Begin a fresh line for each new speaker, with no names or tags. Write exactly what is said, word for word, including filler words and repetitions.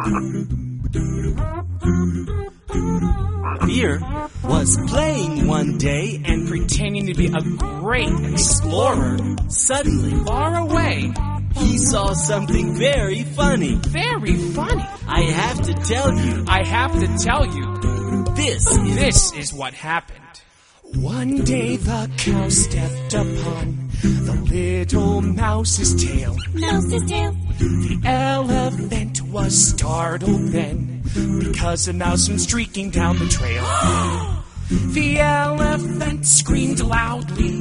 Deer was playing one day and
pretending to be a great explorer.
Suddenly,
Far away.
he saw something very funny.
Very funny.
I have to tell you,
I have to tell you,
this is...
this is what happened. One day the cow stepped upon the little mouse's tail.
Mouse's tail.
The elephant was startled then, because a mouse went streaking down the trail. The elephant screamed loudly.